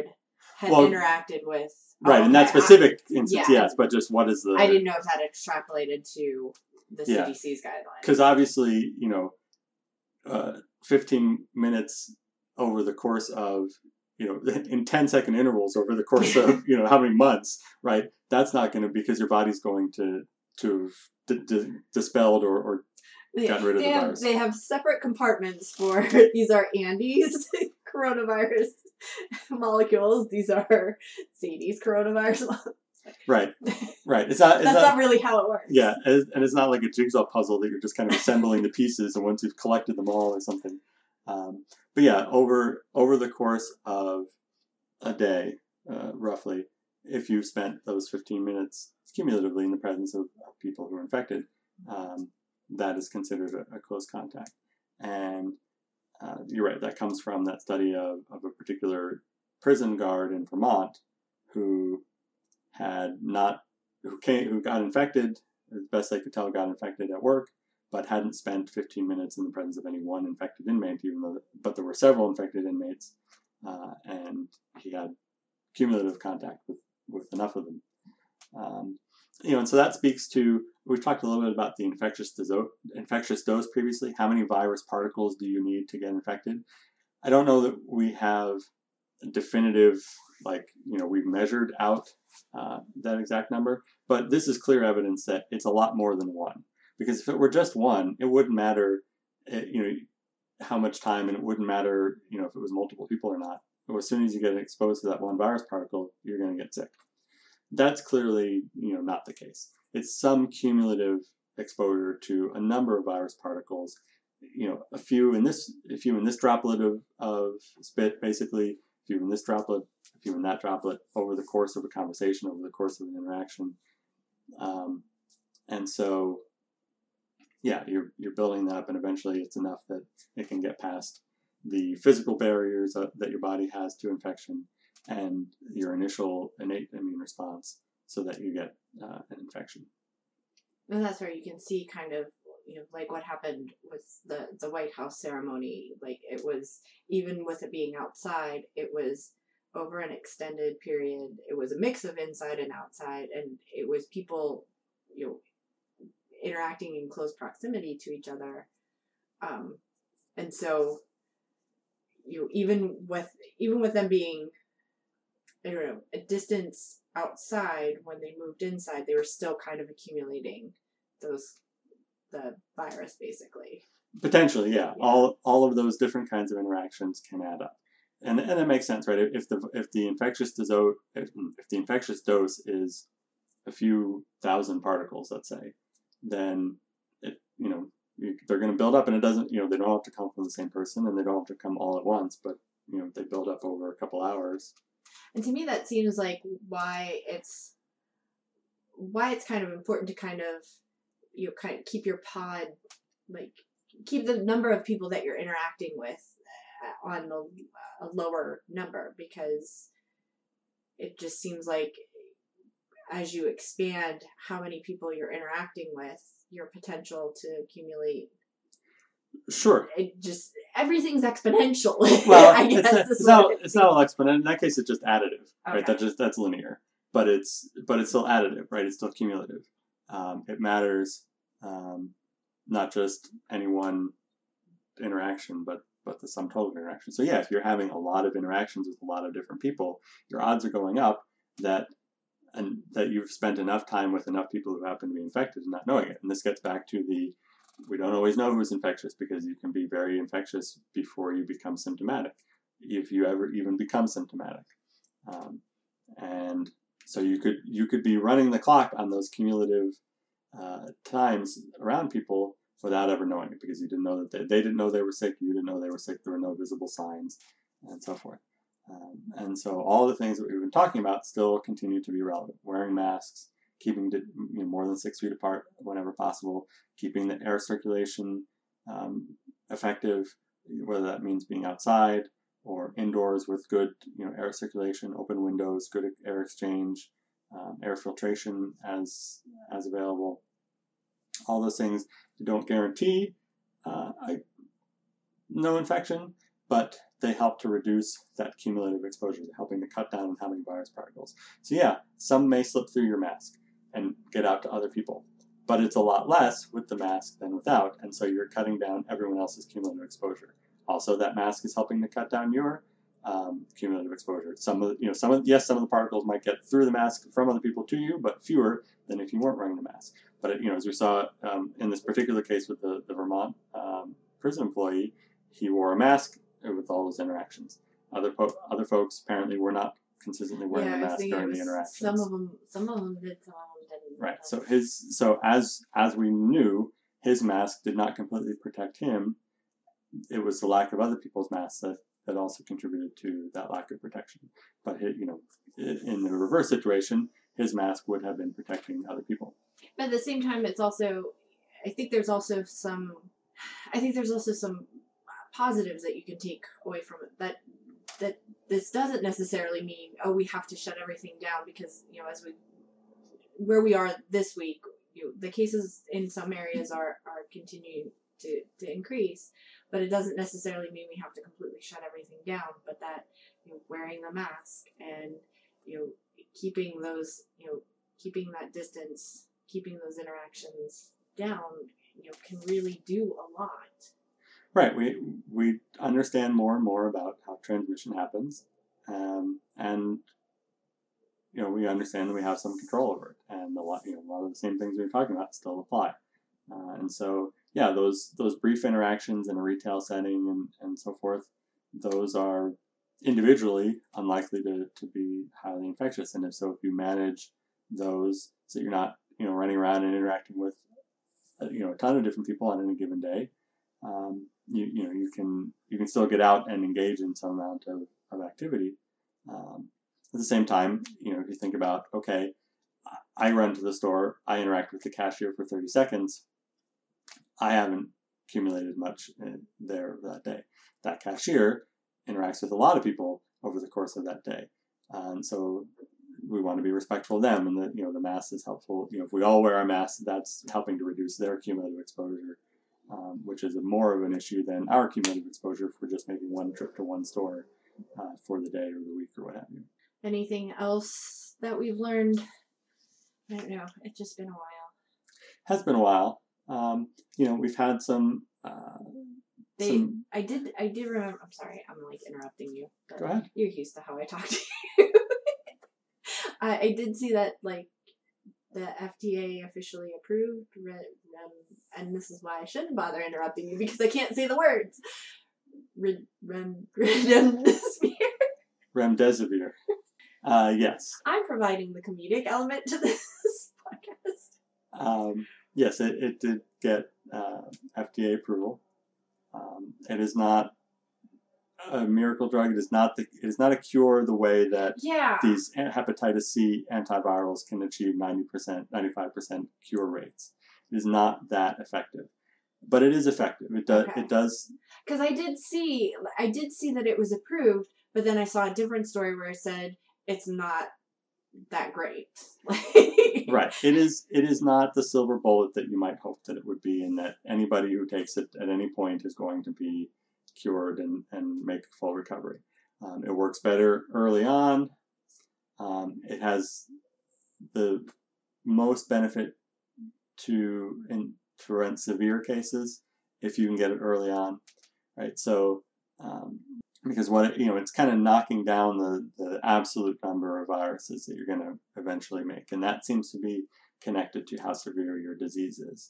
had Well, interacted with. Right, oh, in that okay, specific instance, yeah. yes, but just what is the... I, I didn't know if that extrapolated to the Yeah. C D C's guidelines. Because obviously, you know, uh, fifteen minutes over the course of, you know, in ten second intervals over the course of, you know, how many months, right? That's not going to, because your body's going to to have d- d- dispelled or, or They, gotten rid of they the have, virus. They have separate compartments for, these are Andes coronavirus molecules. These are Sadie's coronavirus molecules. Right, right. It's not. It's That's not, not really how it works. Yeah, and and it's not like a jigsaw puzzle that you're just kind of assembling the pieces, and once you've collected them all or something. Um, but yeah, over over the course of a day, uh, roughly, if you spent those fifteen minutes cumulatively in the presence of, of people who are infected, um, that is considered a, a close contact. And uh, you're right, that comes from that study of, of a particular prison guard in Vermont who had not, who came, who got infected, as best they could tell, got infected at work, but hadn't spent fifteen minutes in the presence of any one infected inmate, even though, but there were several infected inmates, uh, and he had cumulative contact with, with enough of them. Um, you know, and so that speaks to, we've talked a little bit about the infectious dose, infectious dose previously. How many virus particles do you need to get infected? I don't know that we have definitive, like, you know, we've measured out uh, that exact number, but this is clear evidence that it's a lot more than one. Because if it were just one, it wouldn't matter, you know, how much time, and it wouldn't matter, you know, if it was multiple people or not. But as soon as you get exposed to that one virus particle, you're going to get sick. That's clearly, you know, not the case. It's some cumulative exposure to a number of virus particles. You know, a few in this, a few in this droplet of, of spit, basically, a few in this droplet, a few in that droplet, over the course of a conversation, over the course of an interaction. Um, and so, yeah, you're you're building that up, and eventually it's enough that it can get past the physical barriers that, that your body has to infection and your initial innate immune response, so that you get uh, an infection. And that's where you can see kind of, you know, like what happened with the, the White House ceremony. Like, it was, even with it being outside, it was over an extended period. It was a mix of inside and outside, and it was people, you know, interacting in close proximity to each other. Um, and so, you know, even with, even with them being, I don't know, a distance outside, when they moved inside, they were still kind of accumulating those, the virus, basically. Potentially, yeah. Yeah. All all of those different kinds of interactions can add up, and and it makes sense, right? If the if the infectious dose if, if the infectious dose is a few thousand particles, let's say, then it you know they're going to build up, and it doesn't you know they don't have to come from the same person, and they don't have to come all at once, but you know they build up over a couple hours. And to me, that seems like why it's why it's kind of important to kind of, you know, kind of keep your pod, like, keep the number of people that you're interacting with on a, a lower number, because it just seems like as you expand how many people you're interacting with, your potential to accumulate. Sure. It just, everything's exponential. Well, I guess it's, not, is it's, what not, it it's not all exponential. In that case, it's just additive, Okay. right? That just that's linear, but it's but it's still additive, right? It's still cumulative. Um, it matters um, not just any one interaction, but but the sum total of interactions. So yeah, if you're having a lot of interactions with a lot of different people, your odds are going up that and that you've spent enough time with enough people who happen to be infected and not knowing it. And this gets back to the we don't always know who's infectious, because you can be very infectious before you become symptomatic, if you ever even become symptomatic. Um, and so you could you could be running the clock on those cumulative uh, times around people without ever knowing it, because you didn't know that they, they didn't know they were sick, you didn't know they were sick, there were no visible signs, and so forth. Um, and so all the things that we've been talking about still continue to be relevant. Wearing masks, keeping to, you know, more than six feet apart whenever possible, keeping the air circulation um, effective, whether that means being outside or indoors with good, you know, air circulation, open windows, good air exchange, um, air filtration as as available. All those things don't guarantee uh, I, no infection, but they help to reduce that cumulative exposure, helping to cut down on how many virus particles. So yeah, some may slip through your mask and get out to other people, but it's a lot less with the mask than without, and so you're cutting down everyone else's cumulative exposure. Also, that mask is helping to cut down your um, cumulative exposure. Some of the, you know, some of yes, some of the particles might get through the mask from other people to you, but fewer than if you weren't wearing the mask. But you know, as we saw um, in this particular case with the the Vermont um, prison employee, he wore a mask with all those interactions. Other po- other folks apparently were not consistently wearing Yeah, the I was mask thinking it during was the interactions. Some of them, some of them did, some of them didn't. Right. So his so as as we knew, his mask did not completely protect him. It was the lack of other people's masks that, that also contributed to that lack of protection. But his, you know, in the reverse situation, his mask would have been protecting other people. But at the same time, it's also, I think there's also some, I think there's also some positives that you can take away from it. That that this doesn't necessarily mean, oh, we have to shut everything down because, you know, as we, where we are this week, you know, the cases in some areas are, are continuing to, to increase, but it doesn't necessarily mean we have to completely shut everything down, but that, you know, wearing the mask and, you know, keeping those, you know, keeping that distance, keeping those interactions down, you know, can really do a lot. Right. We we understand more and more about how transmission happens, um, and you know we understand that we have some control over it, and a lot you know a lot of the same things we were talking about still apply, uh, and so yeah, those those brief interactions in a retail setting and, and so forth, those are individually unlikely to, to be highly infectious, and if so, if you manage those so you're not you know running around and interacting with you know a ton of different people on any given day. Um, you you know you can you can still get out and engage in some amount of, of activity. Um, at the same time, you know if you think about okay, I run to the store, I interact with the cashier for thirty seconds. I haven't accumulated much in there that day. That cashier interacts with a lot of people over the course of that day, and so we want to be respectful of them. And the you know the mask is helpful. You know if we all wear our masks, that's helping to reduce their cumulative exposure. Um, which is a more of an issue than our cumulative exposure if we're just making one trip to one store uh, for the day or the week or what have you. Anything else that we've learned? I don't know. It's just been a while. Has been a while. Um, you know, we've had some. Uh, they, some... I did. I did remember. I'm sorry. I'm like interrupting you. But Go ahead. You're used to how I talk to you. I, I did see that like the F D A officially approved. Re- And this is why I shouldn't bother interrupting you because I can't say the words. Rem, rem, remdesivir. Remdesivir. Uh, yes. I'm providing the comedic element to this podcast. Um, yes, it, it did get uh, F D A approval. Um, it is not a miracle drug. It is not the. It is not a cure the way that yeah. these hepatitis C antivirals can achieve ninety percent, ninety-five percent cure rates. It is not that effective, but it is effective. It does. Okay. It does. Because I did see, I did see that it was approved, but then I saw a different story where it said it's not that great. Right. It is. It is not the silver bullet that you might hope that it would be, and that anybody who takes it at any point is going to be cured and, and make a full recovery. Um, it works better early on. Um, it has the most benefit to in to prevent severe cases if you can get it early on, right? So um, because what it, you know, it's kind of knocking down the, the absolute number of viruses that you're going to eventually make, and that seems to be connected to how severe your disease is.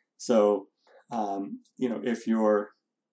So um, you know, if you're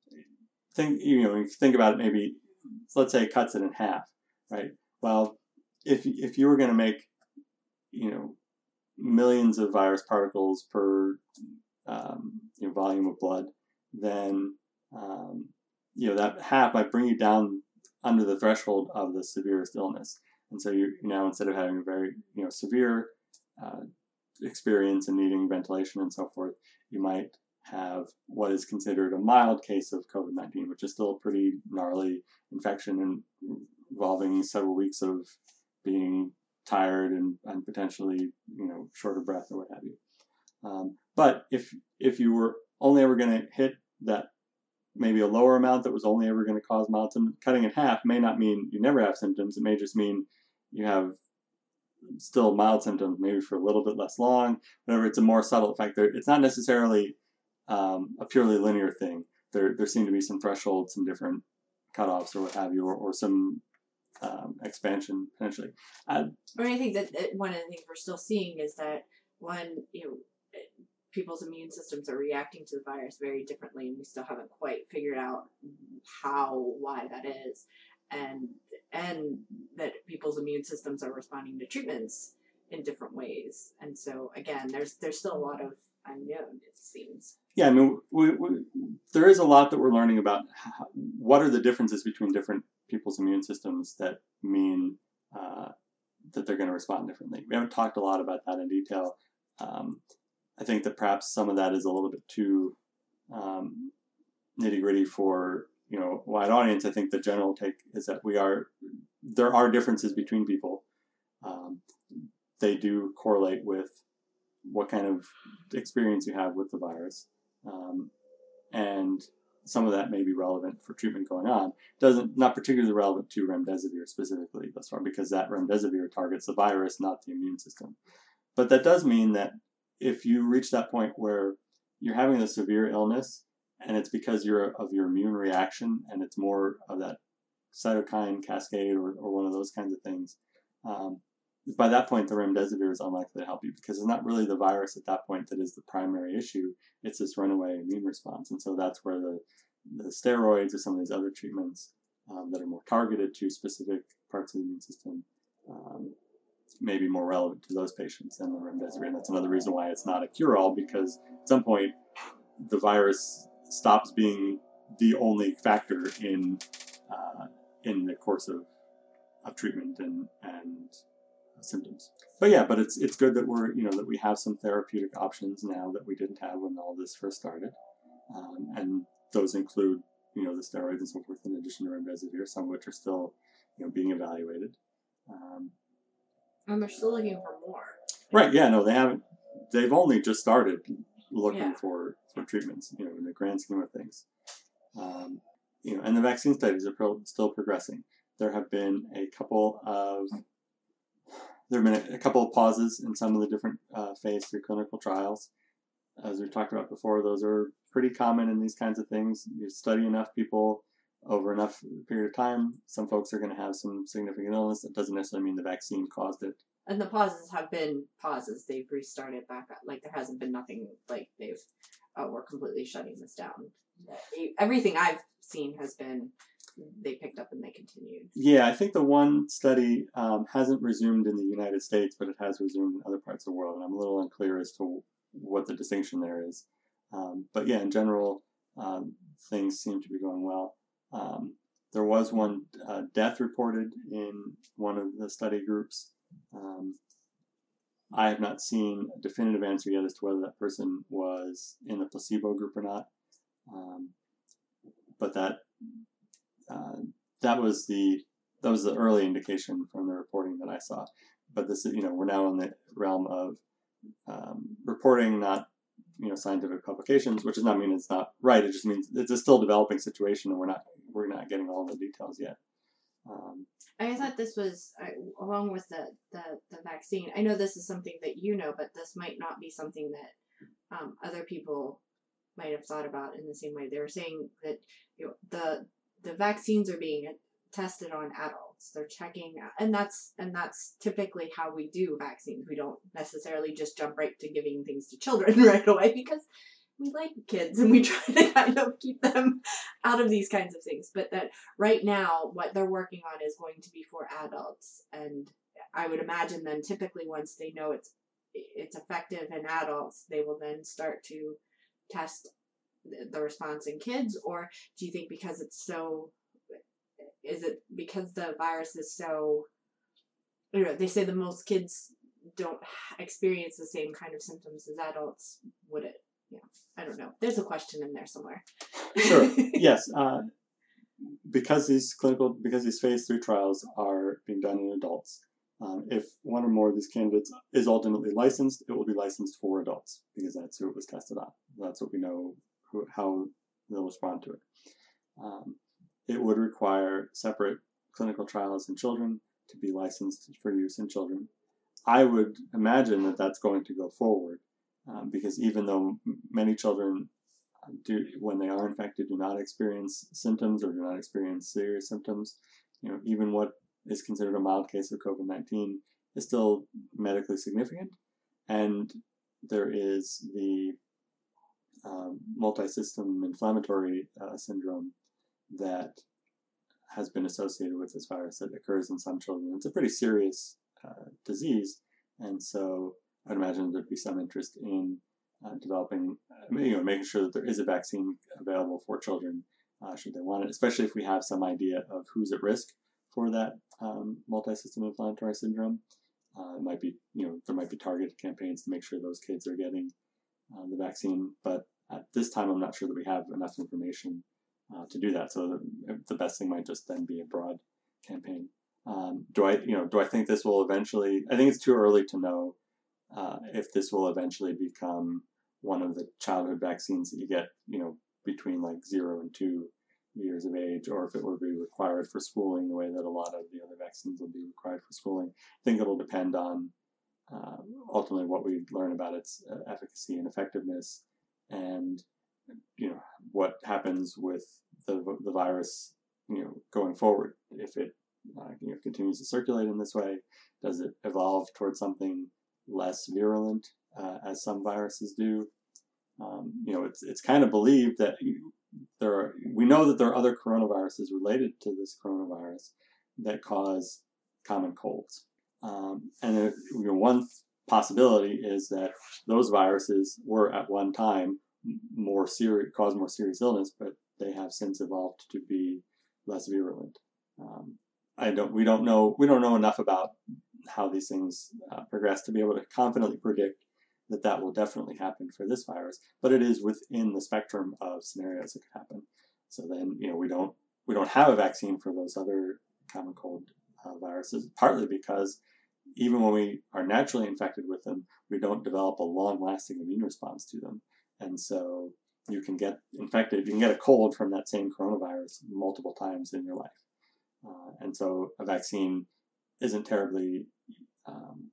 think you know you think about it, maybe let's say it cuts it in half, right? Well, if if you were going to make you know millions of virus particles per um, you know, volume of blood, then um, you know that half might bring you down under the threshold of the severest illness. And so you now, instead of having a very you know severe uh, experience and needing ventilation and so forth, you might have what is considered a mild case of COVID nineteen, which is still a pretty gnarly infection and involving several weeks of being tired and, and potentially, you know, short of breath or what have you. Um, but if if you were only ever going to hit that maybe a lower amount that was only ever going to cause mild symptoms. Cutting in half may not mean you never have symptoms. It may just mean you have still mild symptoms, maybe for a little bit less long, whatever. It's a more subtle effect. There, it's not necessarily um, a purely linear thing. There, there seem to be some thresholds, some different cutoffs, or what have you, or, or some um, expansion potentially. I, Or I think that, that one of the things we're still seeing is that one, you know, people's immune systems are reacting to the virus very differently, and we still haven't quite figured out how, why that is, and and that people's immune systems are responding to treatments in different ways. And so again, there's there's still a lot of unknown, it seems. Yeah, I mean, we, we, there is a lot that we're learning about how, what are the differences between different people's immune systems that mean uh, that they're going to respond differently. We haven't talked a lot about that in detail. Um, I think that perhaps some of that is a little bit too um, nitty-gritty for, you know, a wide audience. I think the general take is that we are, there are differences between people. Um, they do correlate with what kind of experience you have with the virus. Um, and some of that may be relevant for treatment going on. Doesn't, not particularly relevant to remdesivir specifically thus far, because that remdesivir targets the virus, not the immune system. But that does mean that if you reach that point where you're having a severe illness and it's because you're of your immune reaction and it's more of that cytokine cascade or, or one of those kinds of things, um, by that point the remdesivir is unlikely to help you, because it's not really the virus at that point that is the primary issue. It's this runaway immune response. And so that's where the, the steroids or some of these other treatments um, that are more targeted to specific parts of the immune system um, may be more relevant to those patients than the remdesivir. And that's another reason why it's not a cure-all, because at some point the virus stops being the only factor in uh, in the course of, of treatment and and symptoms. But yeah, but it's it's good that we're you know that we have some therapeutic options now that we didn't have when all this first started, um, and those include you know the steroids and so forth in addition to remdesivir, some of which are still you know being evaluated. Um, And they're still looking for more. right? Yeah, no, they haven't. They've only just started looking Yeah. for for treatments. You know, in the grand scheme of things. Um, you know, and the vaccine studies are pro- still progressing. There have been a couple of There have been a couple of pauses in some of the different uh, phase three clinical trials. As we talked about before, those are pretty common in these kinds of things. You study enough people over enough period of time, some folks are going to have some significant illness. That doesn't necessarily mean the vaccine caused it. And the pauses have been pauses. They've restarted back up. Like, there hasn't been nothing, like, they've, oh, we're completely shutting this down. Everything I've seen has been, they picked up and they continued. Yeah, I think the one study um, hasn't resumed in the United States, but it has resumed in other parts of the world. And I'm a little unclear as to what the distinction there is. Um, but yeah, in general, um, things seem to be going well. Um, there was one uh, death reported in one of the study groups. Um, I have not seen a definitive answer yet as to whether that person was in the placebo group or not. Um, but that uh, that was the that was the early indication from the reporting that I saw. But this is, you know, we're now in the realm of um, reporting, not you know scientific publications, which does not mean it's not right. It just means it's a still developing situation, and we're not we're not getting all the details yet. Um, I thought this was, uh, along with the, the, the vaccine, I know this is something that you know, but this might not be something that um, other people might have thought about in the same way. They were saying that you know, the the vaccines are being tested on adults. They're checking, and that's and that's typically how we do vaccines. We don't necessarily just jump right to giving things to children right away because we like kids and we try to kind of keep them out of these kinds of things. But that right now, what they're working on is going to be for adults. And I would imagine then typically once they know it's it's effective in adults, they will then start to test the response in kids. Or do you think because it's so, is it because the virus is so, you know, they say the most kids don't experience the same kind of symptoms as adults, would it? Yeah, I don't know. There's a question in there somewhere. Sure. Yes. Uh, because these clinical, because these phase three trials are being done in adults, um, if one or more of these candidates is ultimately licensed, it will be licensed for adults because that's who it was tested on. That's what we know, who, how they'll respond to it. Um, it would require separate clinical trials in children to be licensed for use in children. I would imagine that that's going to go forward um, because even though many children do, when they are infected, do not experience symptoms or do not experience serious symptoms, you know, even what is considered a mild case of COVID nineteen is still medically significant. And there is the um, multi-system inflammatory uh, syndrome that has been associated with this virus that occurs in some children. It's a pretty serious uh, disease, and so I'd imagine there'd be some interest in uh, developing, you know, making sure that there is a vaccine available for children uh, should they want it, especially if we have some idea of who's at risk for that um, multi-system inflammatory syndrome. Uh, it might be, you know, there might be targeted campaigns to make sure those kids are getting uh, the vaccine, but at this time I'm not sure that we have enough information uh, to do that. So the, the best thing might just then be a broad campaign. Um, do I, you know, do I think this will eventually? I think it's too early to know uh, if this will eventually become one of the childhood vaccines that you get, you know, between like zero and two years of age, or if it will be required for schooling the way that a lot of the other vaccines will be required for schooling. I think it'll depend on uh, ultimately what we learn about its uh, efficacy and effectiveness, and you know what happens with the the virus, you know, going forward. If it uh, you know continues to circulate in this way, does it evolve towards something less virulent, uh, as some viruses do? Um, you know, it's it's kind of believed that you, there are. We know that there are other coronaviruses related to this coronavirus that cause common colds, um, and it, you know, one possibility is that those viruses were at one time more serious, cause more serious illness, but they have since evolved to be less virulent. Um, I don't. We don't know. We don't know enough about how these things uh, progress to be able to confidently predict that that will definitely happen for this virus. But it is within the spectrum of scenarios that could happen. So then, you know, we don't we don't have a vaccine for those other common cold uh, viruses. Partly because even when we are naturally infected with them, we don't develop a long-lasting immune response to them. And so you can get infected, you can get a cold from that same coronavirus multiple times in your life. Uh, and so a vaccine isn't terribly um,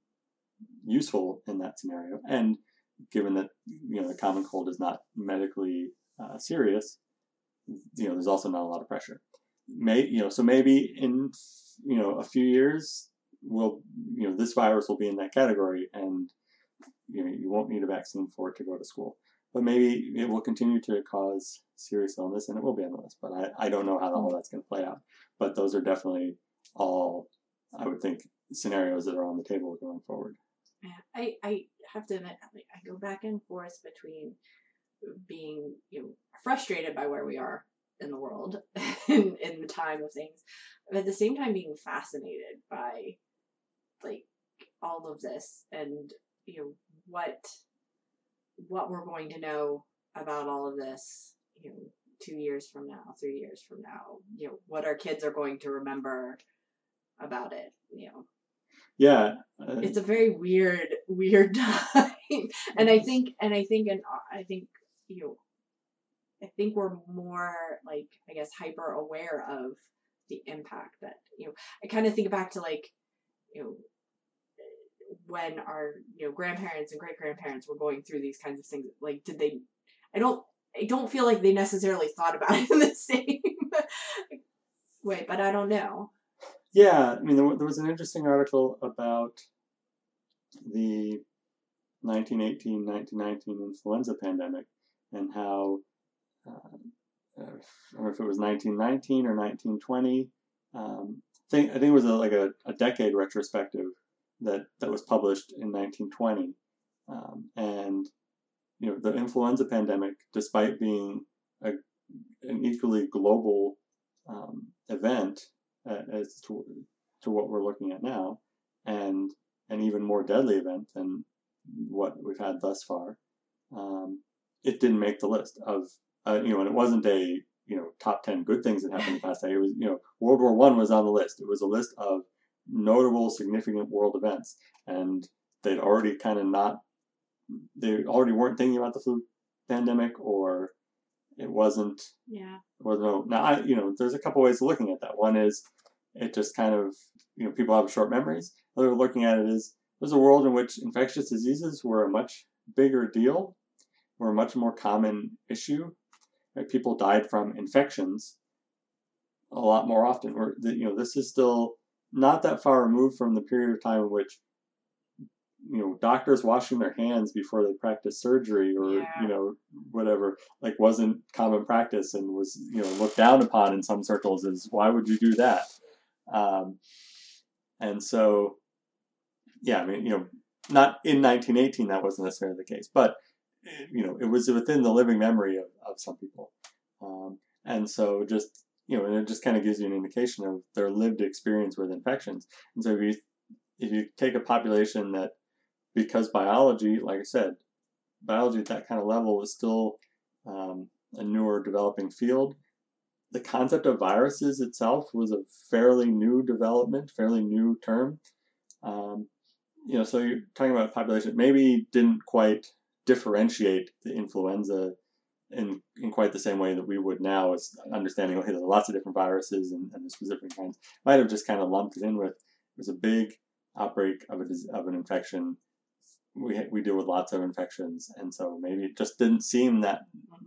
useful in that scenario. And given that, you know, the common cold is not medically uh, serious, you know, there's also not a lot of pressure. May, you know, so maybe in, you know, a few years, we'll, you know, this virus will be in that category, and you know, you won't need a vaccine for it to go to school. But maybe it will continue to cause serious illness, and it will be on the list. But I, I don't know how all that's going to play out. But those are definitely all, I would think, scenarios that are on the table going forward. Yeah, I, I have to admit, I go back and forth between being, you know, frustrated by where we are in the world in, in the time of things, but at the same time being fascinated by, like, all of this and, you know, what what we're going to know about all of this, you know, two years from now, three years from now, you know, what our kids are going to remember about it, you know. Yeah. Uh, it's a very weird, weird time. and I think, and I think, and I think, you know, I think we're more, like, I guess, hyper aware of the impact that, you know, I kind of think back to, like, you know, when our, you know, grandparents and great grandparents were going through these kinds of things. Like, did they, I don't, I don't feel like they necessarily thought about it in the same way, but I don't know. Yeah, I mean, there, there was an interesting article about the nineteen eighteen nineteen nineteen influenza pandemic and how, uh, I don't know if it was nineteen nineteen or nineteen twenty. Um, I think I think it was a, like a, a decade retrospective that, that was published in nineteen twenty. Um, and, you know, the influenza pandemic, despite being a, an equally global um, event uh, as to, to what we're looking at now, and an even more deadly event than what we've had thus far, um, it didn't make the list of, uh, you know, and it wasn't a, you know, top ten good things that happened in the past day. It was, you know, World War One was on the list. It was a list of notable, significant world events, and they'd already kind of not, they already weren't thinking about the flu pandemic, or it wasn't. Yeah. It wasn't. No, now, I, you know, there's a couple ways of looking at that. One is it just kind of, you know, people have short memories. The other way of looking at it is there's a world in which infectious diseases were a much bigger deal, were a much more common issue. Right? People died from infections a lot more often. We're, you know, this is still not that far removed from the period of time in which, you know, doctors washing their hands before they practice surgery or, Yeah. you know, whatever, like wasn't common practice and was, you know, looked down upon in some circles as, why would you do that? Um, and so, yeah, I mean, you know, not in nineteen eighteen, that wasn't necessarily the case, but, you know, it was within the living memory of, of some people. Um, and so just, you know, and it just kind of gives you an indication of their lived experience with infections. And so if you, if you take a population that, because biology, like I said, biology at that kind of level is still um, a newer developing field. The concept of viruses itself was a fairly new development, fairly new term. Um, you know, so you're talking about a population that maybe didn't quite differentiate the influenza in, in quite the same way that we would now, as understanding, okay, there are lots of different viruses and, and the specific kinds. Might have just kind of lumped it in with, it was a big outbreak of, a, of an infection. We we deal with lots of infections, and so maybe it just didn't seem that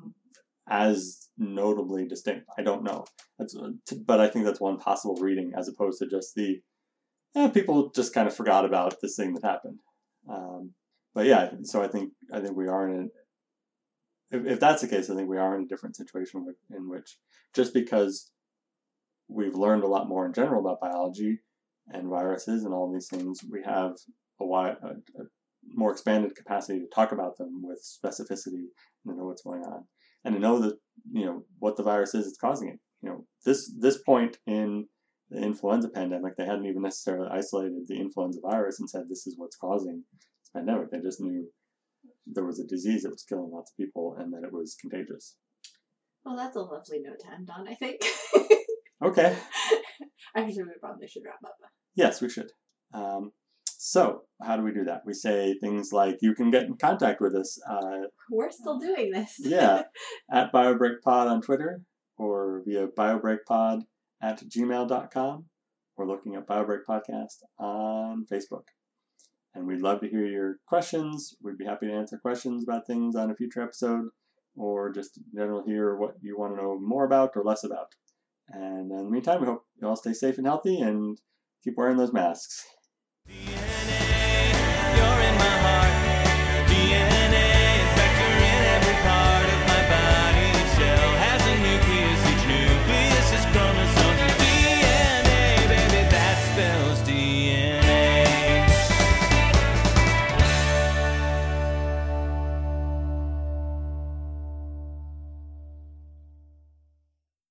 as notably distinct. I don't know, that's, but I think that's one possible reading, as opposed to just the eh, people just kind of forgot about this thing that happened. Um, but yeah, so I think I think we are in a, if, if that's the case, I think we are in a different situation with, in which just because we've learned a lot more in general about biology and viruses and all these things, we have a wide a, a more expanded capacity to talk about them with specificity and to know what's going on and to know that, you know, what the virus is that's causing it. You know, this this point in the influenza pandemic, they hadn't even necessarily isolated the influenza virus and said this is what's causing this pandemic. They just knew there was a disease that was killing lots of people and that it was contagious. Well, that's a lovely note to end on, I think. Okay. Actually, we probably should wrap up. Yes, we should. Um, So, how do we do that? We say things like, you can get in contact with us. Uh, We're still doing this. yeah, at BioBreakPod on Twitter, or via BioBreakPod at gmail dot com, or looking at BioBreak Podcast on Facebook. And we'd love to hear your questions. We'd be happy to answer questions about things on a future episode, or just in general hear what you want to know more about or less about. And in the meantime, we hope you all stay safe and healthy and keep wearing those masks. D N A, you're in my heart.